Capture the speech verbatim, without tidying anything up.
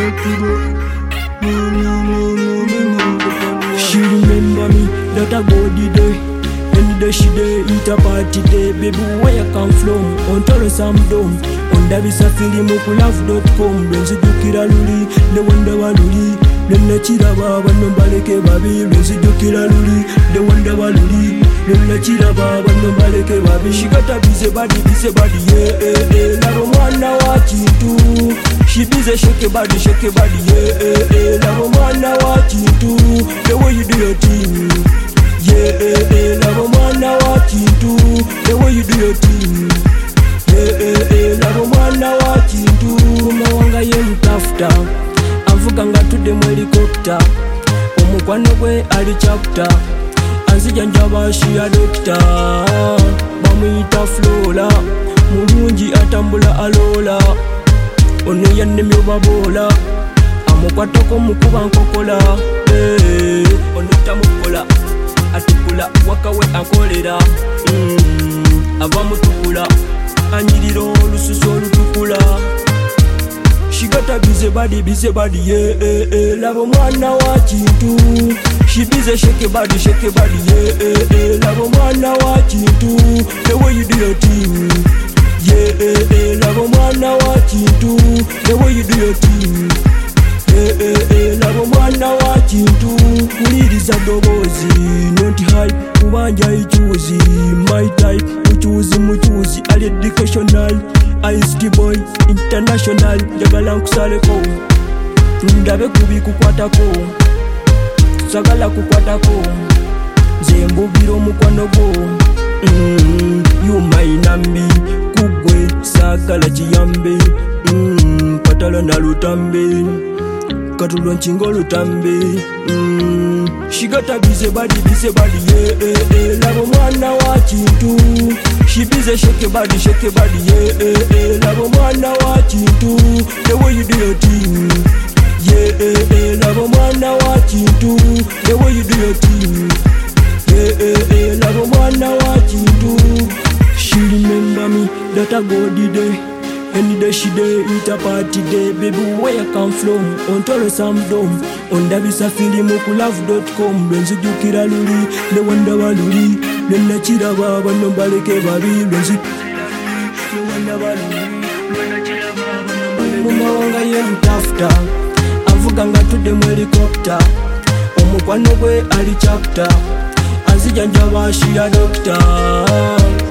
She remember me, that I go the day. Any day she day, eat a party day. Baby, where you come from? On Taurus I'm dome. On Davisa Film, Okulaf dot com. Benzi Dukira Luli, the Wonder Waluli. Lena Chiraba, Nombaleke Babi. Benzi Dukira Luli, the Wonder Waluli. Lena Chiraba, Nombaleke Babi. She got a busy body, busy body, yeah, yeah, yeah. Lavo mwana wachitu. She busy shake your body, shake your body, yeah, yeah, yeah. Lavo mwana wachitu. The way you do your thing. Yeah, yeah, yeah, love mwana wachitu. The way you do your thing. Yeah, yeah, yeah, love mwana wachitu. Mawanga ye mutafuta, avuga nga tudde mu helicopter. Omukwano gwe ali chapter, anzija njaba shi ya doctor. Bamuyita Flora, mulungi atambula alola. Ono yannemye babola, amukwatako mukuba nkokola. Hey, ono tamukola. Atukula wakawe akolera, mm, ava mutukula anyirira olususu olutukula. She got a busy body, busy body, yeah, yeah, yeah. Lavo mwana wachitu. She busy shake your body, shake your body, yeah, yeah, yeah. Lavo mwana wachitu. The way you do your thing. Yeah, yeah, yeah. Lavo mwana wachitu. The way you do your thing. Eh, eh, eh, lavo mwana wachitu. Kuliriza dobozi, not hype, kubanja ichuzi. My type, muchuzi muchuzi. Ali educational, Ice boy, international. Jagala nkusaleko, ndabe kubi kukwatako, sagala kukwatako. Zembubiro mukwano go, mm, you my nambi. Kugwe, sagala chiyambe, mm, patala na lutambe. Katulwa nchingo lutambe, mm. She got a busy body, busy body, yeah, yeah, yeah. Lavo mwana wachitu. She busy shake your body, shake your body, yeah, yeah, yeah. Lavo mwana wachitu. The way you do your thing. Yeah, yeah, yeah. Lavo mwana wachitu. The way you do your thing. Yeah, yeah, yeah. Lavo mwana wachitu. She remember me, that I go the day. Any day she day, eat a party day. Baby, where you come from? On Taurus I'm dome. On Davisa Film, Okulaf dot com. Benzi Dukira Luli, the Wonder Waluli. Lena Chiraba, Nombaleke Babi. Benzi the Wonder Waluli. Mumawanga ye mutafuta, avuga nga tudde mu helicopter. Omukwano gwe ali chapter, anzija njaba shi ya doctor.